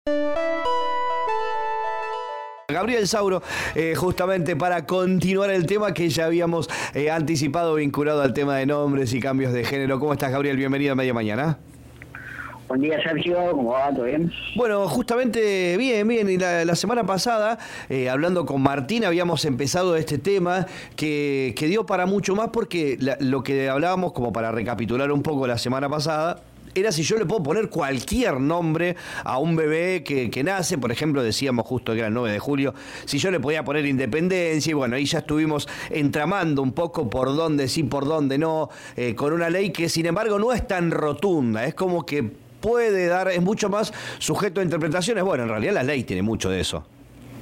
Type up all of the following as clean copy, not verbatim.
Gabriel Sauro, justamente para continuar el tema que ya habíamos anticipado vinculado al tema de nombres y cambios de género. ¿Cómo estás, Gabriel? Bienvenido a Media Mañana. Buen día, Sergio. ¿Cómo va? ¿Todo bien? Bueno, justamente bien. Y la semana pasada, hablando con Martín, habíamos empezado este tema que dio para mucho más porque lo que hablábamos, como para recapitular un poco la semana pasada, era si yo le puedo poner cualquier nombre a un bebé que nace. Por ejemplo, decíamos justo que era el 9 de julio, si yo le podía poner Independencia, y bueno, ahí ya estuvimos entramando un poco por dónde sí, por dónde no, con una ley que sin embargo no es tan rotunda, es como que puede dar, es mucho más sujeto a interpretaciones. Bueno, en realidad la ley tiene mucho de eso.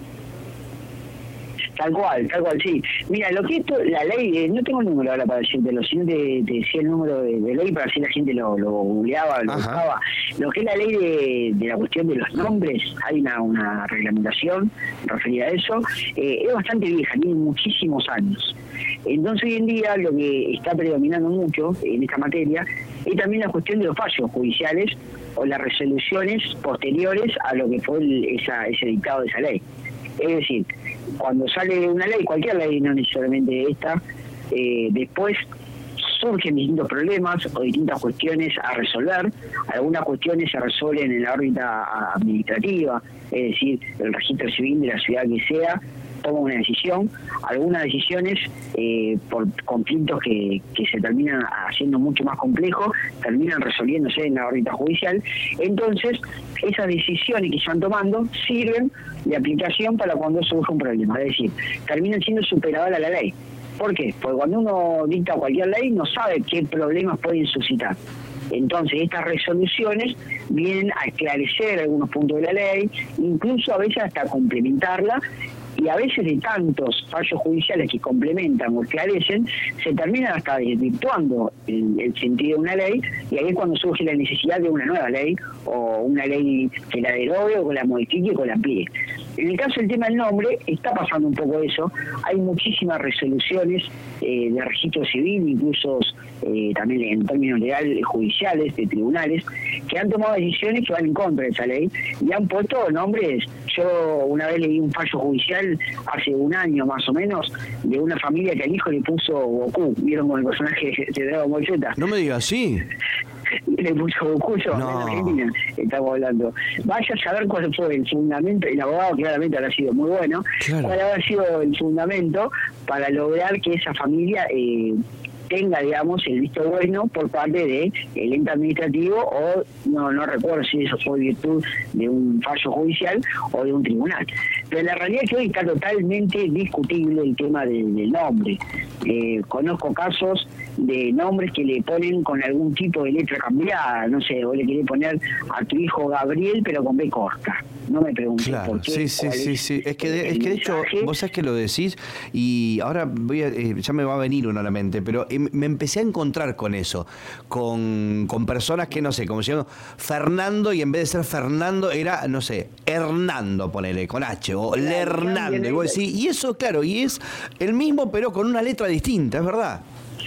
Tal cual, sí. Mira, lo que esto, la ley, no tengo el número ahora para decírtelo, sino te decía el número de ley para si la gente lo googleaba, lo buscaba. Lo que es la ley de la cuestión de los nombres, hay una reglamentación referida a eso, es bastante vieja, tiene muchísimos años. Entonces hoy en día lo que está predominando mucho en esta materia es también la cuestión de los fallos judiciales o las resoluciones posteriores a lo que fue ese dictado de esa ley. Es decir, cuando sale una ley, cualquier ley, no necesariamente esta, después surgen distintos problemas o distintas cuestiones a resolver. Algunas cuestiones se resuelven en la órbita administrativa, es decir, el registro civil de la ciudad que sea toma una decisión. Algunas decisiones, por conflictos que se terminan haciendo mucho más complejos, terminan resolviéndose en la órbita judicial. Entonces, esas decisiones que se van tomando sirven de aplicación para cuando surge un problema, es decir, terminan siendo superadoras a la ley. ¿Por qué? Porque cuando uno dicta cualquier ley no sabe qué problemas pueden suscitar. Entonces, estas resoluciones vienen a esclarecer algunos puntos de la ley, incluso a veces hasta complementarla, y a veces de tantos fallos judiciales que complementan o esclarecen, se terminan hasta desvirtuando el sentido de una ley, y ahí es cuando surge la necesidad de una nueva ley, o una ley que la derogue, o que la modifique, o que la amplíe. En el caso del tema del nombre, está pasando un poco eso. Hay muchísimas resoluciones de registro civil, incluso también en términos legales, judiciales, de tribunales, que han tomado decisiones que van en contra de esa ley y han puesto nombres. Yo una vez leí un fallo judicial hace un año más o menos de una familia que al hijo le puso Goku. ¿Vieron con el personaje de Dragon Ball Z? No me digas así. Le puso Goku, yo, en Argentina estamos hablando. Vaya a saber cuál fue el fundamento. El abogado claramente habrá sido muy bueno. Claro. ¿Cuál habrá sido el fundamento para lograr que esa familia tenga, digamos, el visto bueno por parte del ente administrativo, o no recuerdo si eso fue virtud de un fallo judicial o de un tribunal? Pero la realidad es que hoy está totalmente discutible el tema del nombre. Conozco casos de nombres que le ponen con algún tipo de letra cambiada, no sé, vos le querés poner a tu hijo Gabriel pero con B corta. No me preguntes por qué. Sí. Es que de hecho, vos sabés que lo decís y ahora ya me va a venir uno a la mente, pero me empecé a encontrar con eso, con personas que, no sé, como se llama Fernando, y en vez de ser Fernando era, no sé, Hernando, ponele, con H, o Lernando, y vos decís, y eso, claro, y es el mismo pero con una letra distinta, es verdad.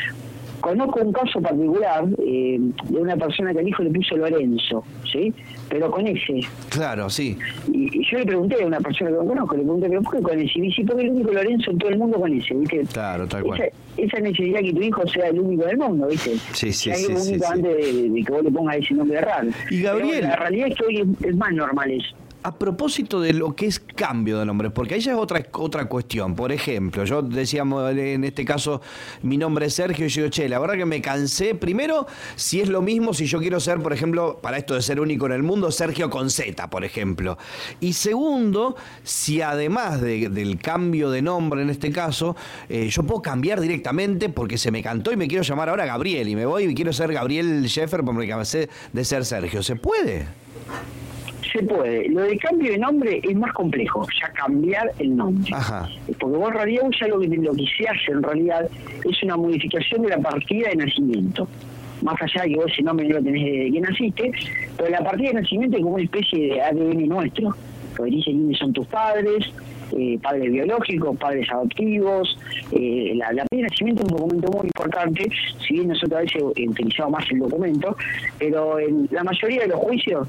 Conozco un caso particular de una persona que al hijo le puso Lorenzo, ¿sí? Pero con ese. Claro, sí. Y yo le pregunté a una persona que no conozco, le pregunté, ¿pero por qué con ese? Y dice, porque el único Lorenzo en todo el mundo con ese, ¿viste? Claro, tal cual. Esa necesidad que tu hijo sea el único del mundo, ¿viste? Sí. Hay un único antes de que vos le pongas ese nombre raro. Y Gabriel, pero la realidad es que hoy es más normal eso. A propósito de lo que es cambio de nombre, porque ahí ya es otra cuestión. Por ejemplo, yo decíamos en este caso, mi nombre es Sergio, y yo digo, la verdad que me cansé. Primero, si es lo mismo, si yo quiero ser, por ejemplo, para esto de ser único en el mundo, Sergio con Z, por ejemplo. Y segundo, si además del cambio de nombre en este caso, yo puedo cambiar directamente porque se me cantó y me quiero llamar ahora Gabriel, y me voy y quiero ser Gabriel Sheffer porque me cansé de ser Sergio. ¿Se puede? Se puede. Lo de cambio de nombre es más complejo, ya cambiar el nombre. Ajá. Porque vos en realidad ya lo que se hace en realidad es una modificación de la partida de nacimiento. Más allá de que vos ese nombre no lo tenés desde que naciste, pero la partida de nacimiento es como una especie de ADN nuestro. Porque dice quiénes son tus padres, padres biológicos, padres adoptivos. La partida de nacimiento es un documento muy importante, si bien nosotros a veces utilizamos más el documento, pero en la mayoría de los juicios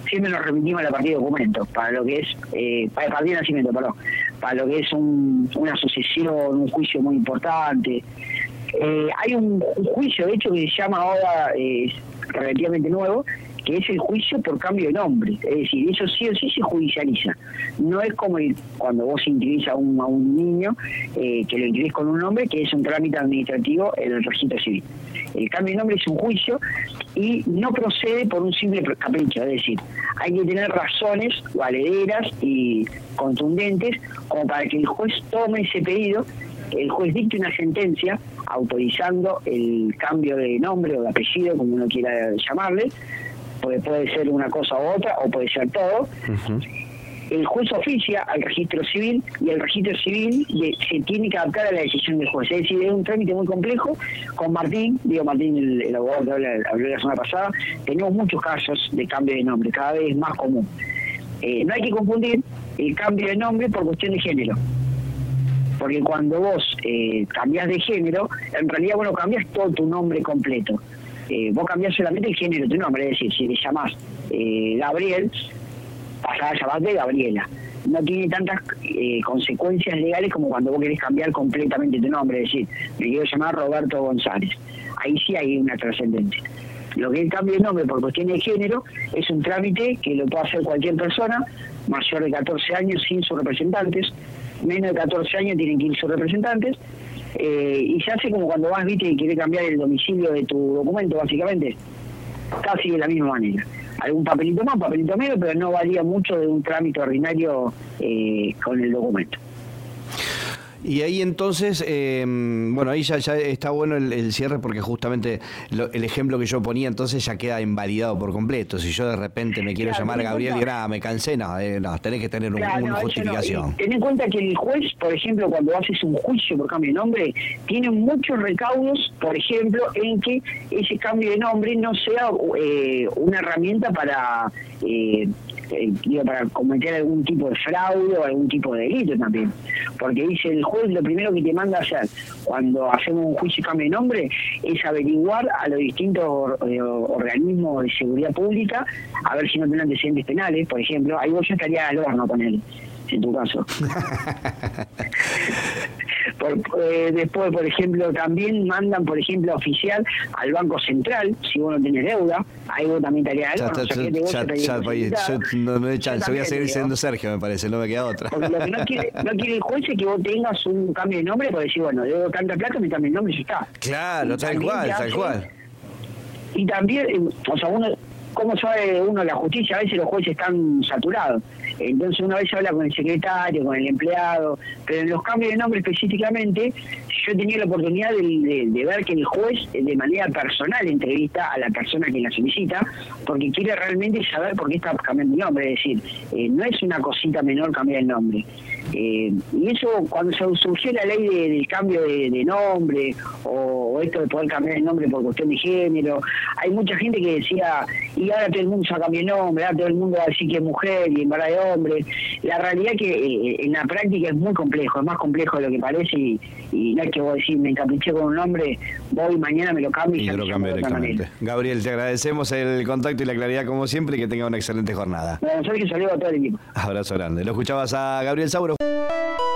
siempre nos remitimos a la partida de documentos, para lo que es, para partida de nacimiento, perdón, para lo que es una sucesión, un juicio muy importante. Hay un juicio, de hecho, que se llama ahora, relativamente nuevo, que es el juicio por cambio de nombre. Es decir, eso sí o sí se judicializa. No es como cuando vos inscribís a un niño, que lo inscribís con un nombre, que es un trámite administrativo en el registro civil. El cambio de nombre es un juicio y no procede por un simple capricho. Es decir, hay que tener razones valederas y contundentes como para que el juez tome ese pedido, el juez dicte una sentencia autorizando el cambio de nombre o de apellido, como uno quiera llamarle, porque puede ser una cosa u otra o puede ser todo. Uh-huh. El juez oficia al registro civil y el registro civil se tiene que adaptar a la decisión del juez. Es decir, es un trámite muy complejo. Con Martín, el abogado que habló la semana pasada, tenemos muchos casos de cambio de nombre, cada vez más común. No hay que confundir el cambio de nombre por cuestión de género. Porque cuando vos cambiás de género, en realidad vos no cambiás todo tu nombre completo. Vos cambiás solamente el género de tu nombre. Es decir, si te llamás Gabriel, pasás a llamarte Gabriela. No tiene tantas consecuencias legales como cuando vos querés cambiar completamente tu nombre. Es decir, me quiero llamar Roberto González. Ahí sí hay una trascendencia. Lo que es el cambio de nombre por cuestión de género es un trámite que lo puede hacer cualquier persona mayor de 14 años sin sus representantes. Menos de 14 años tienen que ir sus representantes, y se hace como cuando vas, viste, y querés cambiar el domicilio de tu documento, básicamente, casi de la misma manera. Algún papelito más, papelito menos, pero no varía mucho de un trámite ordinario con el documento. Y ahí entonces, bueno, ahí ya está bueno el cierre, porque justamente el ejemplo que yo ponía entonces ya queda invalidado por completo. Si yo de repente me quiero llamar Gabriel y me cansé, no, tenés que tener una justificación. No. Ten en cuenta que el juez, por ejemplo, cuando haces un juicio por cambio de nombre, tiene muchos recaudos, por ejemplo, en que ese cambio de nombre no sea una herramienta para cometer algún tipo de fraude o algún tipo de delito también. Porque dice el juez, lo primero que te manda a hacer cuando hacemos un juicio y cambio de nombre es averiguar a los distintos organismos de seguridad pública a ver si no tienen antecedentes penales, por ejemplo. Ahí vos ya estarías al horno con él, en tu caso. Después, por ejemplo, también mandan, por ejemplo, oficial al Banco Central, si vos no tenés deuda, ahí vos también estarías al horno. No hay chance, voy a seguir siendo Sergio, me parece, no me queda otra. Porque lo que no quiere el juez es que vos tengas un cambio de nombre para decir, bueno, debo tanta plata, me cambio de nombre y ya está. Claro, tal cual. Y también, uno, ¿cómo sabe uno la justicia? A veces los jueces están saturados. Entonces una vez habla con el secretario, con el empleado, pero en los cambios de nombre específicamente, yo tenía la oportunidad de ver que el juez de manera personal entrevista a la persona que la solicita, porque quiere realmente saber por qué está cambiando el nombre. Es decir, no es una cosita menor cambiar el nombre. Y eso, cuando surgió la ley del cambio de nombre, o esto de poder cambiar el nombre por cuestión de género, hay mucha gente que decía, y ahora todo el mundo se va a cambiar el nombre, ahora todo el mundo va a decir que es mujer y en verdad es hombre. La realidad es que en la práctica es muy complejo, es más complejo de lo que parece, y no es que vos decís, me encapriché con un nombre, voy mañana me lo cambio y ya lo cambio directamente. Gabriel, te agradecemos el contacto y la claridad como siempre, y que tenga una excelente jornada. Bueno, soy que saludo a todo el equipo. Abrazo grande. Lo escuchabas a Gabriel Sauro.